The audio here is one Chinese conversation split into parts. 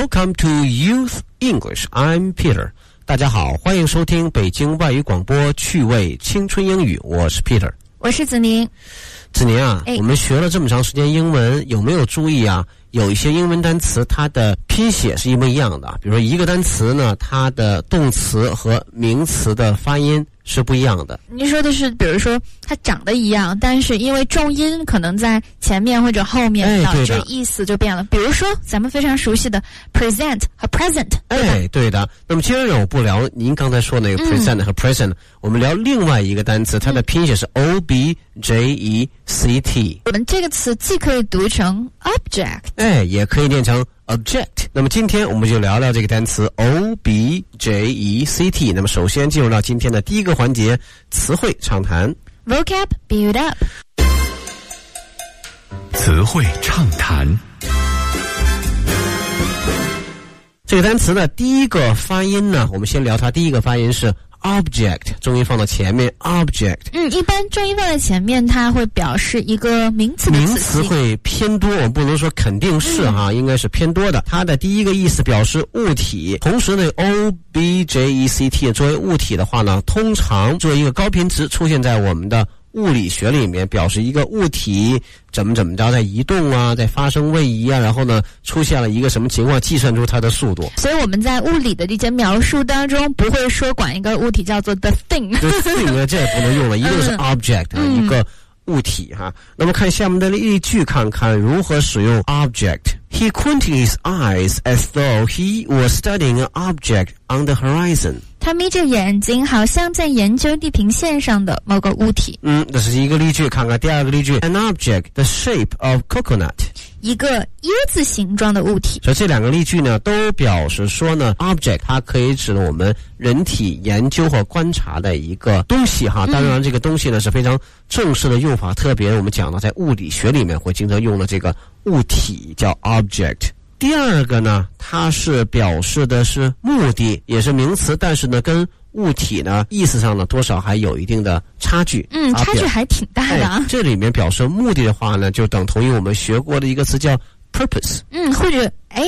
Welcome to Youth English. I'm Peter. 大家好，欢迎收听北京外语广播趣味青春英语，我是 Peter。 我是子宁。 子宁啊，我们学了这么长时间英文，有没有注意啊？有一些英文单词它的拼写是一模一样的，比如说一个单词呢，它的动词和名词的发音是不一样的。 你说的是比如说它长得一样，但是因为重音可能在前面或者后面，导致意思就变了。比如说咱们非常熟悉的 present 和 present， 对的。那么今天我不聊您刚才说那个 present 和 present，我们聊另外一个单词，它的拼写是 object。 我们这个词既可以读成 object， 也可以念成 object。那么今天我们就聊聊这个单词 object。那么首先进入到今天的第一个环节，词汇畅谈。 Vocab build up。 词汇畅谈。 这个单词的第一个发音呢，我们先聊它第一个发音是object， 重音放到前面 object。 一般重音放在前面，它会表示一个名词的词性。名词会偏多，我们不能说肯定是应该是偏多的。它的第一个意思表示物体，同时呢 object 作为物体的话呢，通常作为一个高频词出现在我们的物理学里面，表示一个物体怎么着在移动啊，在发生位移啊，然后呢出现了一个什么情况，计算出它的速度。 所以我们在物理的这些描述当中，不会说管一个物体叫做 the thing。the thing 呢，这也不能用了，一定是 object，一个物体哈。那么看下面的例句，看看如何使用 object。He squinted his eyes as though he was studying an object on the horizon。 他眯着眼睛，好像在研究地平线上的某个物体。 这是一个例句，看看第二个例句 ，An object the shape of coconut， 一个椰子形状的物体。 所以这两个例句呢，都表示说呢 ，object 它可以指我们人体研究或观察的一个东西哈。当然，这个东西呢是非常正式的用法，特别我们讲到在物理学里面会经常用的这个物体叫 object。第二个呢，它是表示的是目的，也是名词，但是呢跟物体呢意思上呢多少还有一定的差距。 差距还挺大的啊。 这里面表示目的的话呢，就等同于我们学过的一个词叫 purpose， 或者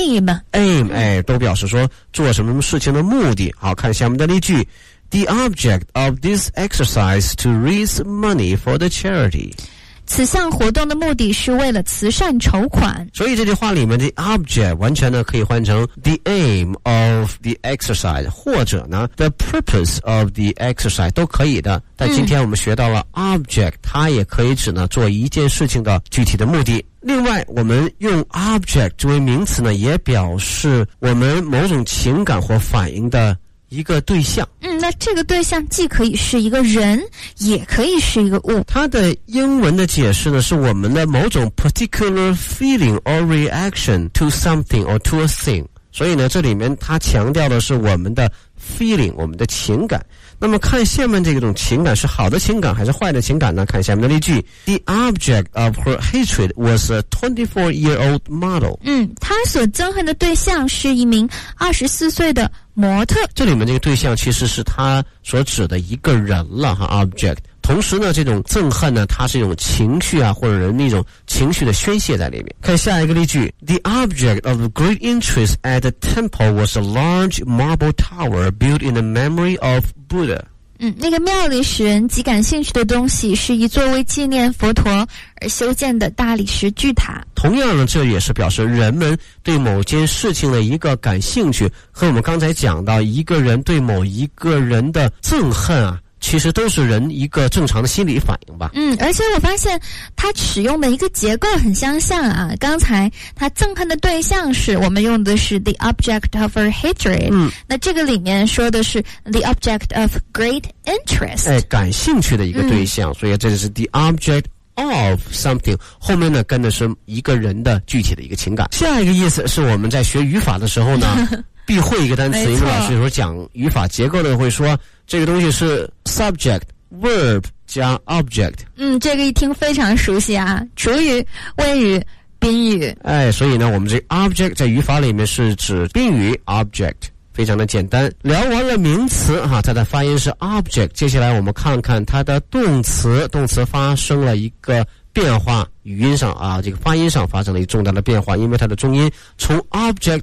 aim， 都表示说做什么事情的目的。好，看下面的例句 The object of this exercise to raise money for the charity。 此项活动的目的是为了慈善筹款。 所以这句话里面的 object 完全呢可以换成 the aim of the exercise， 或者呢 the purpose of the exercise 都可以的。但今天我们学到了 object， 它也可以指呢做一件事情的具体的目的。另外我们用 object 作为名词呢，也表示我们某种情感或反应的一个对象。 那这个对象既可以是一个人，也可以是一个物。 它的英文的解释呢，是我们的某种 particular feeling or reaction to something or to a thing。所以呢，这里面它强调的是我们的 feeling， 我们的情感。那么看下面这种情感是好的情感还是坏的情感呢？看下面的例句 The object of her hatred was a 24-year-old model。 他所憎恨的对象是一名24岁的模特。这里面这个对象其实是他所指的一个人了哈 object。同时呢，这种憎恨呢，它是一种情绪啊，或者人的一种情绪的宣泄在里面。看下一个例句 The object of great interest at the temple was a large marble tower built in the memory of Buddha。 那个庙里使人极感兴趣的东西是一座为纪念佛陀而修建的大理石巨塔。 同样呢，这也是表示人们对某件事情的一个感兴趣，和我们刚才讲到一个人对某一个人的憎恨啊，其实都是人一个正常的心理反应吧。 而且我发现它使用的一个结构很相像啊。刚才它憎恨的对象是我们用的是 the object of her hatred，那这个里面说的是 the object of great interest， 感兴趣的一个对象，所以这就是 the object of something， 后面呢跟的是一个人的具体的一个情感。下一个意思是我们在学语法的时候呢必会一个单词，因为老师有时候讲语法结构的会说这个东西是 subject verb 加 object。 这个一听非常熟悉啊，主语、谓语、宾语。 所以呢我们这 object 在语法里面是指宾语 object， 非常的简单。聊完了名词哈，它的发音是 object， 接下来我们看看它的动词发生了一个变化，语音上啊这个发音上发生了一个重大的变化，因为它的重音从 object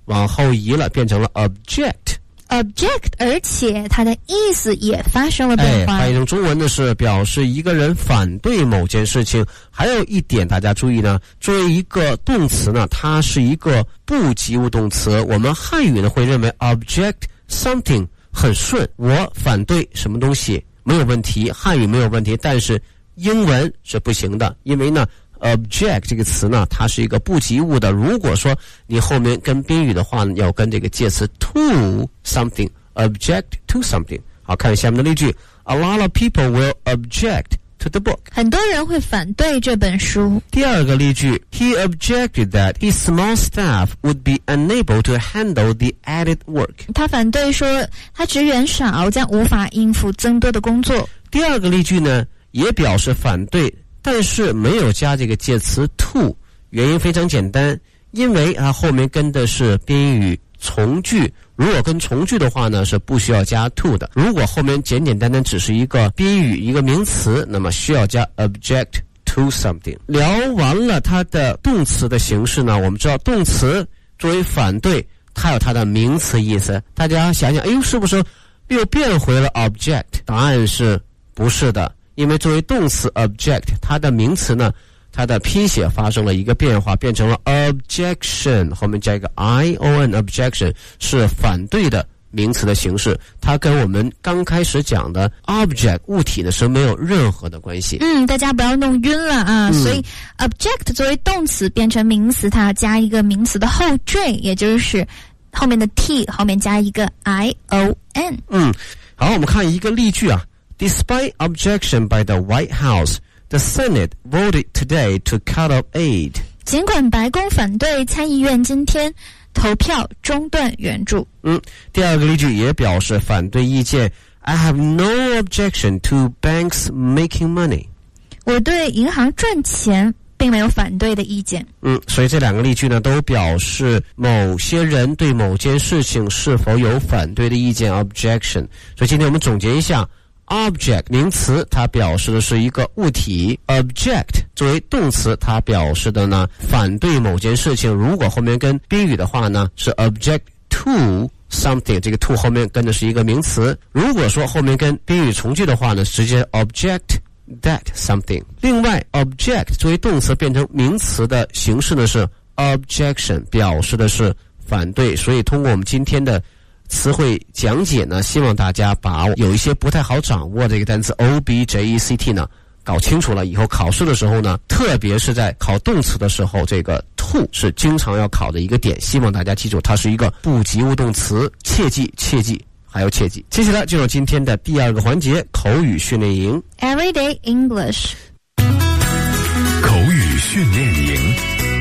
往后移了，变成了 object， 而且它的意思也发生了变化。 翻译成中文呢是表示一个人反对某件事情。还有一点大家注意呢，作为一个动词呢，它是一个不及物动词。我们汉语呢会认为 object something 很顺，我反对什么东西没有问题，汉语没有问题，但是英文是不行的，因为呢object 这个词呢，它是一个不及物的。如果说你后面跟宾语的话呢，要跟这个介词 to something， object to something。 好，看下面的例句， A lot of people will object to the book。 很多人会反对这本书。 第二个例句， He objected that his small staff would be unable to handle the added work。 他反对说他职员少，将无法应付增多的工作。 第二个例句呢，也表示反对，但是没有加这个介词 to， 原因非常简单，因为它后面跟的是宾语从句，如果跟从句的话呢，是不需要加 to 的。如果后面简简单单只是一个宾语一个名词，那么需要加 object to something。 聊完了它的动词的形式呢，我们知道动词作为反对，它有它的名词意思。大家想想，哎呦，是不是又变回了 object？ 答案是不是的，因为作为动词 object， 它的名词呢，它的拼写发生了一个变化，变成了 objection， 后面加一个 ion， objection 是反对的名词的形式。它跟我们刚开始讲的 object 物体呢是没有任何的关系。 大家不要弄晕了啊。所以 object 作为动词变成名词，它加一个名词的后缀，也就是后面的 t 后面加一个 ion。 好，我们看一个例句啊。 Despite objection by the White House, the Senate voted today to cut off aid。 尽管白宫反对，参议院今天投票中断援助。 第二个例句也表示反对意见， I have no objection to banks making money。 我对银行赚钱并没有反对的意见。 所以这两个例句呢，都表示某些人对某件事情是否有反对的意见 objection。 所以今天我们总结一下， object 名词它表示的是一个物体， object 作为动词它表示的呢反对某件事情。如果后面跟宾语的话呢，是 object to something， 这个 to 后面跟的是一个名词。如果说后面跟宾语从句的话呢，直接 object that something。 另外 object 作为动词变成名词的形式呢是 objection， 表示的是反对。所以通过我们今天的词汇讲解呢，希望大家把有一些不太好掌握这个单词 object 呢搞清楚了，以后考试的时候呢，特别是在考动词的时候，这个 to 是经常要考的一个点。希望大家记住，它是一个不及物动词，切记还要切记。接下来进入今天的第二个环节，口语训练营 Everyday English。 口语训练营。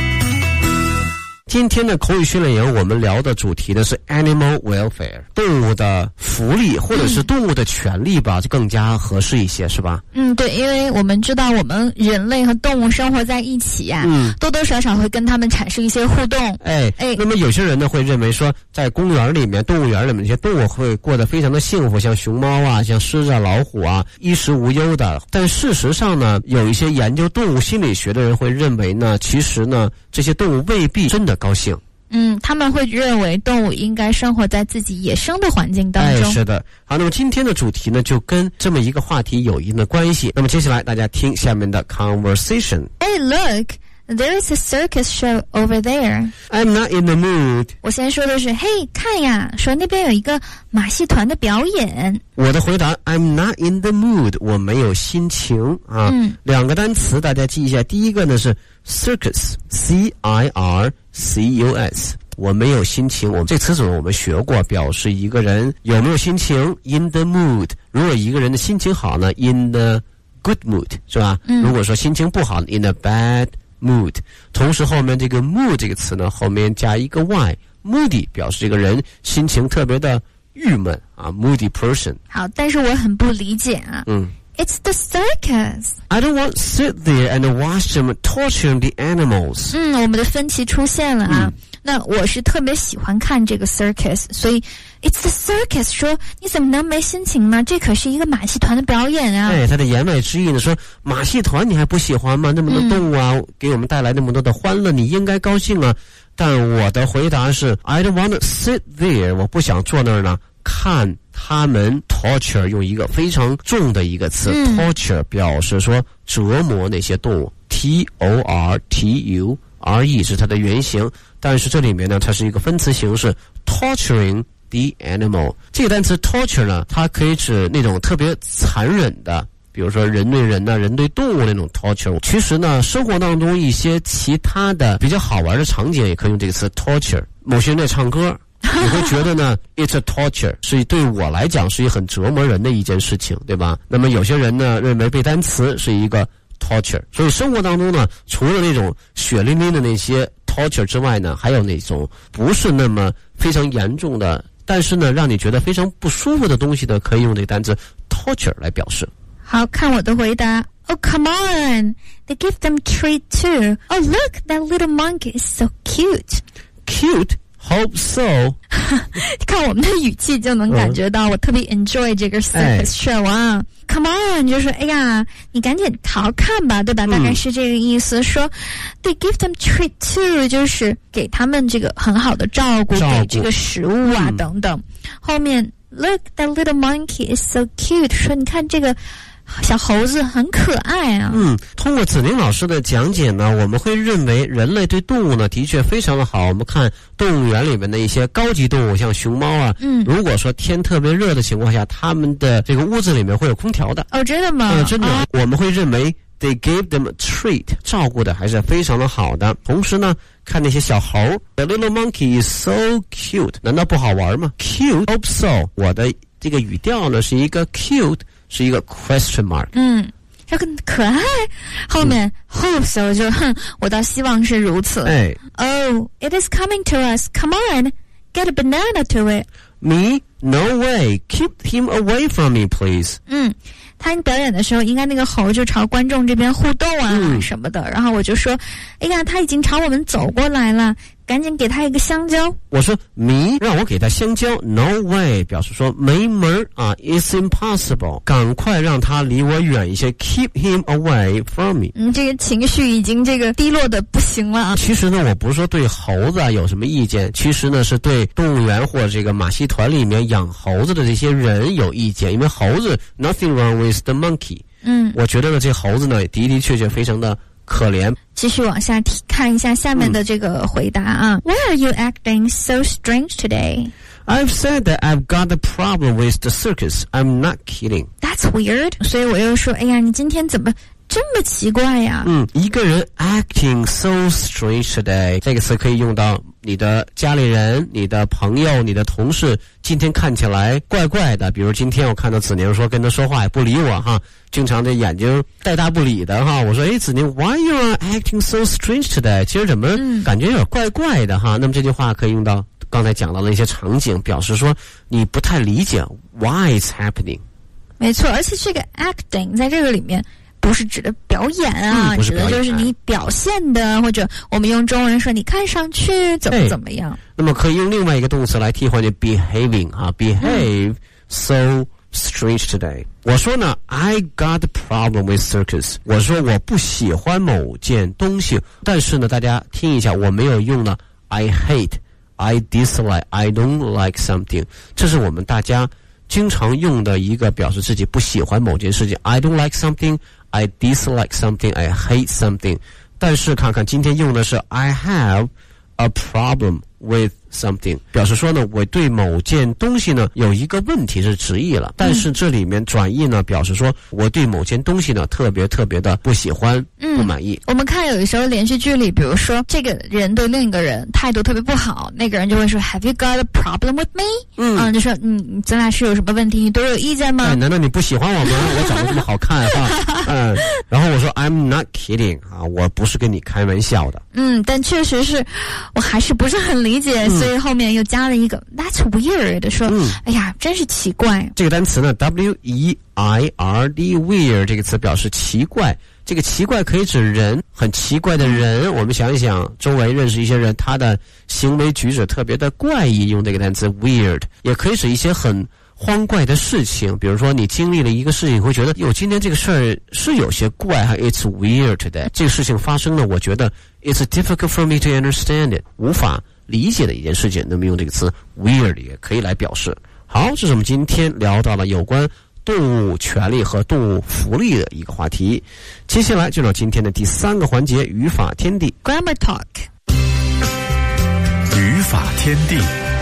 今天的口语训练营我们聊的主题呢是 animal welfare， 动物的福利或者是动物的权利吧，就更加合适一些，是吧？ 对，因为我们知道我们人类和动物生活在一起呀，多多少少会跟他们产生一些互动。 那么有些人呢会认为说，在公园里面、动物园里面，这些动物会过得非常的幸福，像熊猫啊、像狮子啊、老虎啊，衣食无忧的。但事实上呢，有一些研究动物心理学的人会认为呢，其实呢，这些动物未必真的高兴。 他们会认为动物应该生活在自己野生的环境当中。 是的。好，那么今天的主题呢，就跟这么一个话题有一定的关系。那么接下来大家听下面的 conversation。 Hey, look, there is a circus show over there. I'm not in the mood。 我先说的是，嘿，看呀，说那边有一个马戏团的表演。 我的回答 I'm not in the mood， 我没有心情啊。两个单词大家记一下，第一个呢是 circus， C-I-R-C-U-S， 我没有心情。我们这词组我们学过，表示一个人有没有心情 in the mood。 如果一个人的心情好呢 in the good mood， 是吧？如果说心情不好 in a bad mood。 同时后面这个 mood 这个词呢，后面加一个 y， moody 表示这个人心情特别的郁闷啊 moody person。 好，但是我很不理解啊。It's the circus. I don't want to sit there and watch them torturing the animals. 我们的分歧出现了啊。 那我是特别喜欢看这个 circus， 所以 it's the circus 说你怎么能没心情呢？这可是一个马戏团的表演啊。 他的言外之意呢说马戏团你还不喜欢吗？那么多动物啊，给我们带来那么多的欢乐，你应该高兴啊。但我的回答是 I don't want to sit there， 我不想坐那儿呢看他们 torture， 用一个非常重的一个词torture 表示说折磨那些动物， T-O-R-T-U-R-E 是它的原型，但是这里面呢它是一个分词形式 torturing the animal。 这个单词 torture 呢，它可以指那种特别残忍的，比如说人对人呢，人对动物那种 torture。 其实呢生活当中一些其他的比较好玩的场景也可以用这个词 torture。 某些人在唱歌你会觉得呢 it's a torture， 是对我来讲是一很折磨人的一件事情，对吧？那么有些人呢认为背单词是一个 torture。 所以生活当中呢，除了那种血淋淋的那些 torture 之外呢，还有那种不是那么非常严重的，但是呢让你觉得非常不舒服的东西的，可以用这个单词 torture 来表示。 好，看我的回答。Oh, come on. They give them treat too. Oh, look, that little monkey is so cute. Cute?Hope so 看我们的语气就能感觉到我特别 enjoy 这个 circus show 啊。Come on 就是哎呀你赶紧好好看吧，对吧？大概是这个意思。说 They give them treat too 就是给他们这个很好的照顾，给这个食物啊等等。后面 Look that little monkey is so cute 说你看这个小猴子很可爱啊。 通过子宁老师的讲解呢，我们会认为人类对动物呢的确非常的好。我们看动物园里面的一些高级动物，像熊猫啊，如果说天特别热的情况下，他们的这个屋子里面会有空调的。 哦，真的吗？ 真的。我们会认为 they gave them a treat， 照顾的还是非常的好的。同时呢，看那些小猴 ，the little monkey is so cute， 难道不好玩吗 ？Cute hope so， 我的这个语调呢是一个 cute。是一个 question mark。 这个可爱后面 hope so 就我倒希望是如此。Oh, it is coming to us. Come on, get a banana to it. Me? No way. Keep him away from me, please. 他表演的时候应该那个猴就朝观众这边互动啊什么的，然后我就说哎呀他已经朝我们走过来了，赶紧给他一个香蕉。 我说 me 让我给他香蕉 no way 表示说没门啊 it's impossible， 赶快让他离我远一些 keep him away from me。 这个情绪已经这个低落的不行了啊。 其实呢我不是说对猴子有什么意见，其实呢是对动物园或者这个马戏团里面养猴子的这些人有意见，因为猴子 nothing wrong with the monkey。 我觉得呢这猴子呢的确非常的可怜。 继续往下看一下下面的这个回答啊。Why are you acting so strange today? I've said that I've got a problem with the circus. I'm not kidding. That's weird. 所以我又说哎呀你今天怎么这么奇怪呀。 一个人 acting so strange today 这个词可以用到你的家里人、你的朋友、你的同事今天看起来怪怪的。比如今天我看到子宁说跟他说话也不理我哈，经常的眼睛带大不理的哈。我说哎子宁 Why you are acting so strange today？ 其实怎么感觉有点怪怪的哈。那么这句话可以用到刚才讲到的一些场景，表示说你不太理解 Why it's happening。 没错，而且这个 acting 在这个里面不是指的表演啊，指的就是你表现的，或者我们用中文说你看上去怎么样。 那么可以用另外一个动词来替换，就 behaving 啊 behave so strange today。 我说呢 I got a problem with circus， 我说我不喜欢某件东西，但是呢大家听一下，我没有用呢 I hate I dislike I don't like something， 这是我们大家经常用的一个表示自己不喜欢某件事情。 I don't like something I dislike something I hate something。 但是看看今天用的是 I have a problem with something， 表示说呢我对某件东西呢有一个问题是直译了，但是这里面转译呢表示说我对某件东西呢特别的不喜欢不满意。 我们看有的时候连续剧里，比如说这个人对另一个人态度特别不好，那个人就会说 Have you got a problem with me？ 就说咱俩是有什么问题，你对我有意见吗？ 难道你不喜欢我吗？我长得这么好看哈。然后我说 I'm not kidding 啊，我不是跟你开玩笑的。 但确实是我还是不是很理解，所以后面又加了一个 That's weird， 说哎呀真是奇怪。 这个单词呢 W-E-I-R-D weird 这个词表示奇怪， 这个奇怪可以指人，很奇怪的人。我们想一想，周围认识一些人，他的行为举止特别的怪异，用这个单词 weird。也可以指一些很荒怪的事情，比如说你经历了一个事情，你会觉得哟，今天这个事儿是有些怪哈 ，It's weird today。这个事情发生了，我觉得 It's difficult for me to understand it， 无法理解的一件事情，那么用这个词 weird 也可以来表示。好，这是我们今天聊到了有关动物权利和动物福利的一个话题。接下来就到今天的第3个环节，语法天地 Grammar Talk。 语法天地。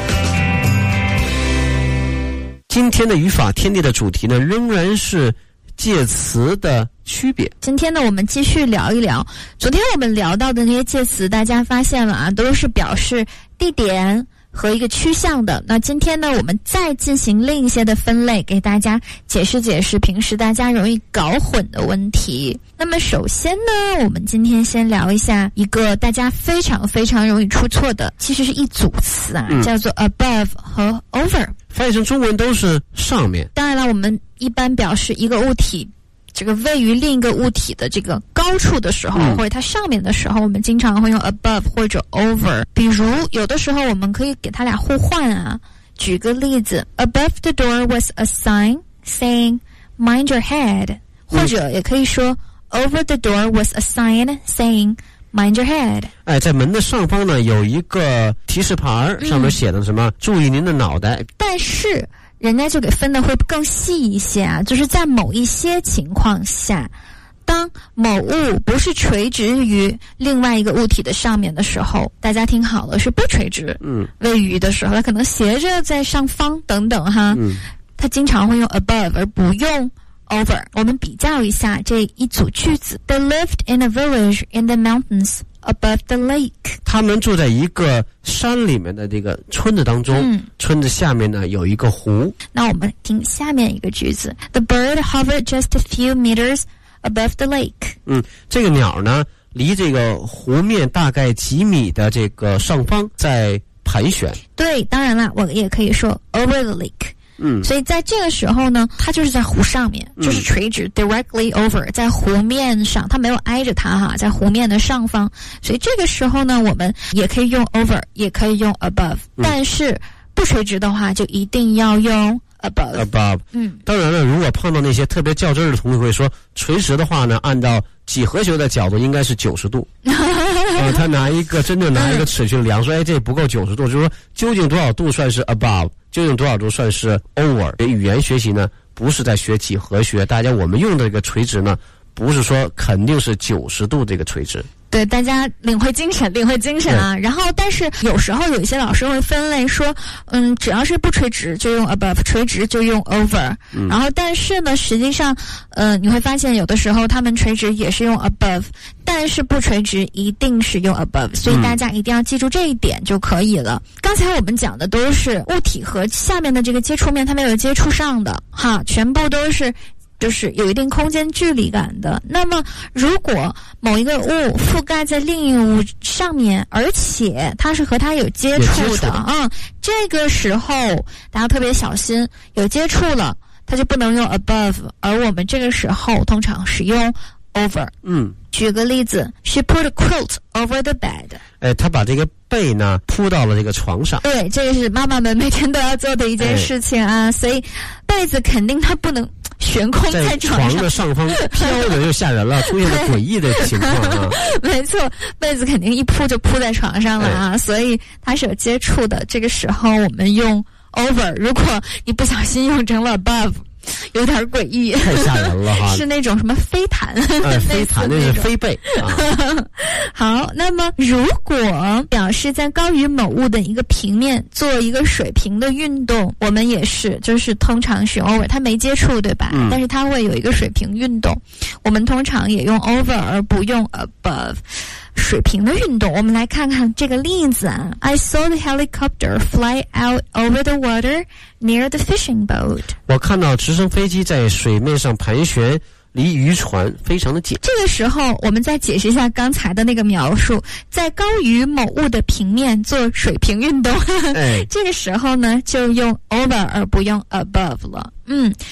今天的语法天地的主题呢，仍然是介词的区别。 今天呢，我们继续聊一聊昨天我们聊到的那些介词，大家发现了啊，都是表示地点和一个趋向的。那今天呢，我们再进行另一些的分类，给大家解释解释平时大家容易搞混的问题。那么首先呢，我们今天先聊一下一个大家非常非常容易出错的，其实是一组词啊，叫做 above 和 over。 翻译成中文都是上面。 当然了，我们一般表示一个物体这个位于另一个物体的这个高处的时候，或者它上面的时候，我们经常会用 above 或者 over。比如有的时候我们可以给它俩互换啊。举个例子 ，above the door was a sign saying mind your head，或者也可以说 over the door was a sign saying mind your head。 在门的上方呢有一个提示牌，上面写的什么注意您的脑袋。 但是人家就给分的会更细一些啊，就是在某一些情况下，当某物不是垂直于另外一个物体的上面的时候，大家听好了，是不垂直位于的时候，它可能斜着在上方等等哈，它经常会用 above 而不用over。 我们比较一下这一组句子。 They lived in a village in the mountains above the lake。 他们住在一个山里面的这个村子当中，村子下面呢有一个湖。 那我们听下面一个句子。 The bird hovered just a few meters above the lake。 这个鸟呢离这个湖面大概几米的这个上方在盘旋。 对，当然了，我也可以说 over the lake。所以在这个时候呢，它就是在湖上面，就是垂直 directly over， 在湖面上，它没有挨着它哈，在湖面的上方。所以这个时候呢，我们也可以用 over， 也可以用 above，但是不垂直的话就一定要用 above。 当然了，如果碰到那些特别较真儿的同学会说，垂直的话呢，按照几何学的角度应该是90度。他真正拿一个尺去量，说这不够90度，就是说究竟多少度算是 above， 究竟多少度算是 over。语言学习呢不是在学几何学，大家我们用的这个垂直呢不是说肯定是90度这个垂直。 对，大家领会精神啊。然后但是有时候有一些老师会分类说，只要是不垂直就用 above， 垂直就用 over。然后但是呢，实际上你会发现有的时候他们垂直也是用 above， 但是不垂直一定是用 above， 所以大家一定要记住这一点就可以了。刚才我们讲的都是物体和下面的这个接触面它没有接触上的哈，全部都是就是有一定空间距离感的。那么如果某一个物覆盖在另一个物上面，而且它是和它有接触的这个时候大家特别小心，有接触了它就不能用 above， 而我们这个时候通常使用 over。举个例子， She put a quilt over the bed。 她把这个被呢铺到了这个床上。 对，这个是妈妈们每天都要做的一件事情啊，所以被子肯定它不能悬空在床的上方飘着就吓人了，出现了诡异的情况啊。 没错，被子肯定一铺就铺在床上了啊，所以它是有接触的。这个时候我们用 over， 如果你不小心用成了 above，有点诡异， 太吓人了哈！ 是那种什么飞毯， 飞毯那是飞被啊。 好，那么如果表示在高于某物的一个平面做一个水平的运动，我们也是，就是通常是 over， 它没接触对吧？但是它会有一个水平运动，我们通常也用 over 而不用 above。水平的运动，我们来看看这个例子啊。I saw the helicopter fly out over the water near the fishing boat。 我看到直升飞机在水面上盘旋，离渔船非常的近。这个时候我们再解释一下刚才的那个描述，在高于某物的平面做水平运动。这个时候呢就用 over 而不用 above 了。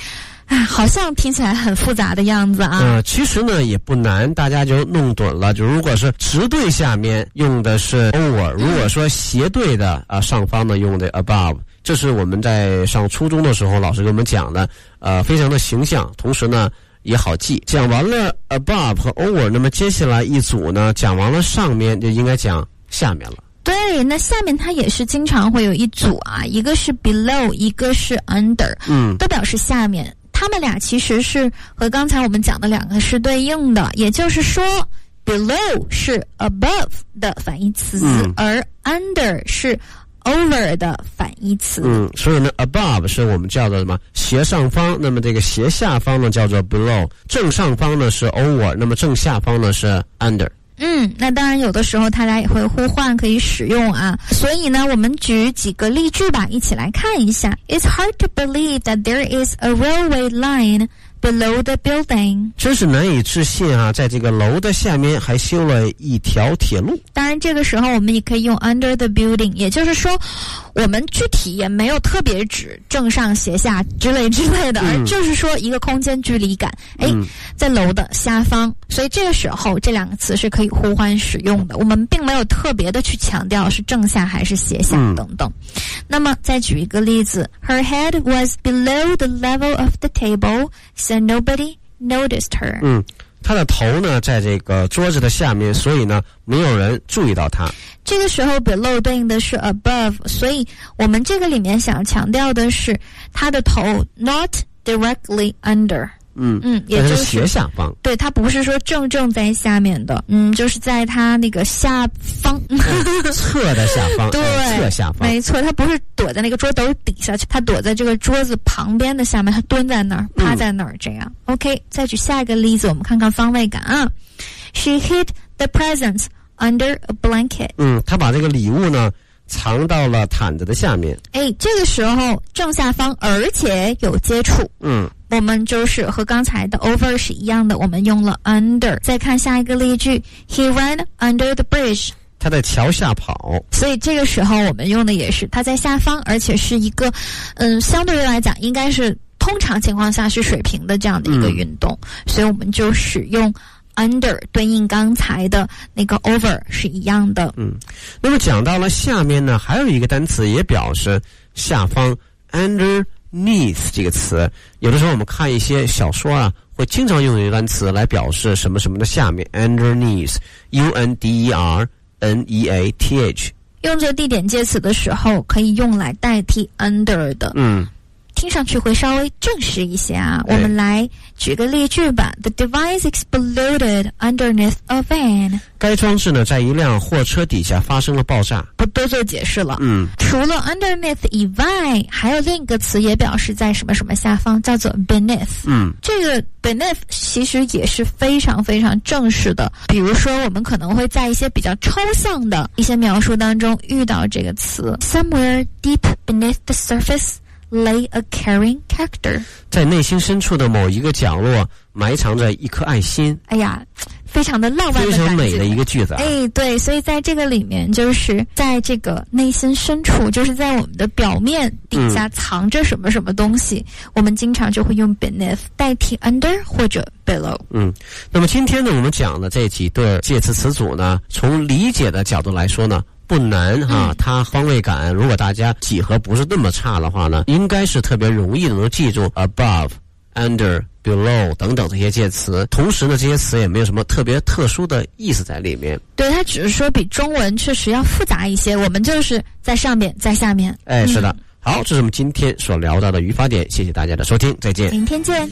好像听起来很复杂的样子啊。 其实呢也不难，大家就弄准了。就如果是直对下面用的是 over， 如果说斜对的上方呢用的 above。这是我们在上初中的时候老师给我们讲的，非常的形象，同时呢也好记。讲完了 above 和 over， 那么接下来一组呢，讲完了上面就应该讲下面了。 对，那下面它也是经常会有一组啊，一个是 below， 一个是 under， 都表示下面。他们俩其实是和刚才我们讲的两个是对应的，也就是说 below 是 above 的反义词，而 under 是over 的反义词。 所以呢 above 是我们叫做什么斜上方，那么这个斜下方呢叫做 below， 正上方呢是 over， 那么正下方呢是 under。 那当然有的时候它俩也会互换，可以使用啊。所以呢，我们举几个例句吧，一起来看一下。It's hard to believe that there is a railway line below the building。 真是难以置信啊，在这个楼的下面还修了一条铁路。 当然这个时候我们也可以用 under the building， 也就是说我们具体也没有特别指正上斜下之类的，而就是说一个空间距离感，在楼的下方。所以这个时候这两个词是可以互换使用的，我们并没有特别的去强调是正下还是斜下等等。那么再举一个例子， Her head was below the level of the table, so nobody noticed her。 他的头呢在这个桌子的下面，所以呢没有人注意到他。 这个时候 below 对应的是 above， 所以我们这个里面想强调的是他的头 not directly under。也就是斜下方。 对，它不是说正在下面的，就是在它那个下方， 侧的下方， 对， 侧下方， 没错，它不是躲在那个桌斗底下，它躲在这个桌子旁边的下面，它蹲在那儿，趴在那儿，这样。OK， 再举下一个例子，我们看看方位感啊。She hid the presents under a blanket。 她把这个礼物呢藏到了毯子的下面。 这个时候正下方，而且有接触。我们就是和刚才的 over 是一样的，我们用了 under。再看下一个例句 ，He ran under the bridge。 他在桥下跑。 所以这个时候我们用的也是他在下方，而且是一个相对于来讲应该是通常情况下是水平的这样的一个运动，所以我们就使用under 对应刚才的那个 over 是一样的。 那么讲到了下面呢，还有一个单词也表示下方 underneath 这个词，有的时候我们看一些小说啊，会经常用一个单词来表示什么什么的下面 underneath underneath 用作地点介词的时候可以用来代替 under 的。听上去会稍微正式一些啊。我们来举个例句吧。The device exploded underneath a van。 该装置呢，在一辆货车底下发生了爆炸。 不多做解释了。除了 underneath 以外，还有另一个词也表示在什么什么下方，叫做 beneath。这个 beneath 其实也是非常非常正式的。比如说，我们可能会在一些比较抽象的一些描述当中遇到这个词 ，somewhere deep beneath the surface。Lay a caring character， 在内心深处的某一个角落埋藏着一颗爱心。 哎呀，非常的浪漫的感觉， 非常美的一个句子啊。 对，所以在这个里面，就是在这个内心深处，就是在我们的表面底下藏着什么什么东西，我们经常就会用 beneath 代替 under 或者 below。 那么今天呢，我们讲的这几对介词词组呢，从理解的角度来说呢，不难哈，它方位感如果大家几何不是那么差的话呢，应该是特别容易的能记住 above、under、below 等等这些介词。同时呢，这些词也没有什么特别特殊的意思在里面。 对，它只是说比中文确实要复杂一些，我们就是在上面，在下面。 是的。好，这是我们今天所聊到的语法点，谢谢大家的收听，再见。 明天见。